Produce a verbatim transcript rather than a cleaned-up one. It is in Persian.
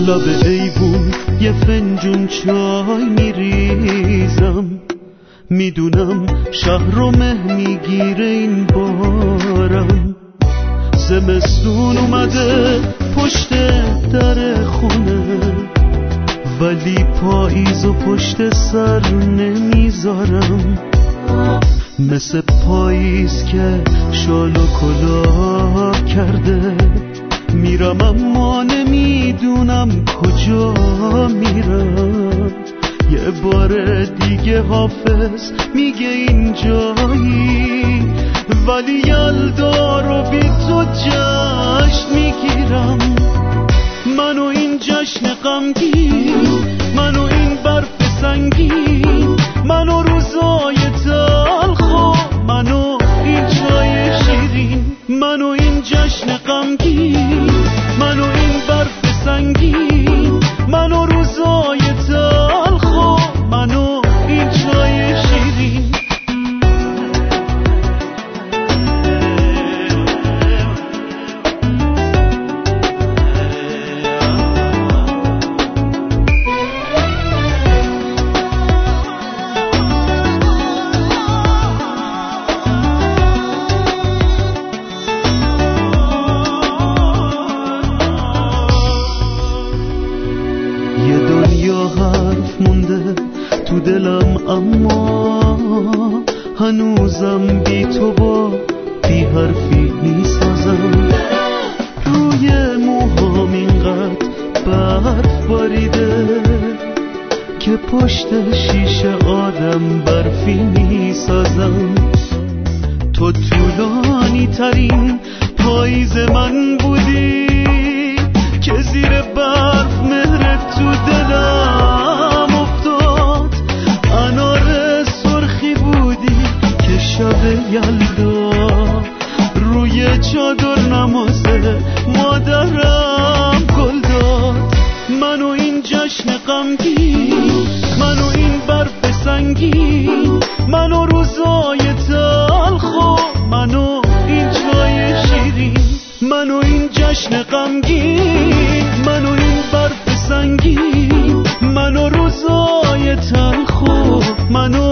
لب ایوون یه فنجون چای میریزم، میدونم شهر رو مه میگیره این بارم. زمستون اومده پشت در خونه، ولی پاییز و پشت سر نمیذارم. مثل پاییز که شال و کلاه کرده، میرم اما نمیدونم کجا میرم. یه بار دیگه حافظ میگه این جایی، ولی یلدا رو بی تو جشن میگیرم. منو این جشن غمگین، منو این برف سنگین، منو روزای تلخ و منو این چای شیرین. منو این جشن غمگین، منو این برف سنگین، منو روزای تلخ و منو این چای شیرین. تو دلم اما هنوزم بی تو با بی حرفی میسازم. روی موهام اینقدر برف باریده که پشت شیشه آدم برفی میسازم. تو طولانی ترین پاییز من بودی که زیر برف مهرت تو دلم افتاد. انار سرخی بودی که شب یلدا روی چادر نماز مادرم گل داد. منو این جشن غمگین، منو این برف سنگین، منو روزای تلخ و منو این چای شیرین. منو این جشن غمگین، منو این برف سنگین، منو روزای تلخ و منو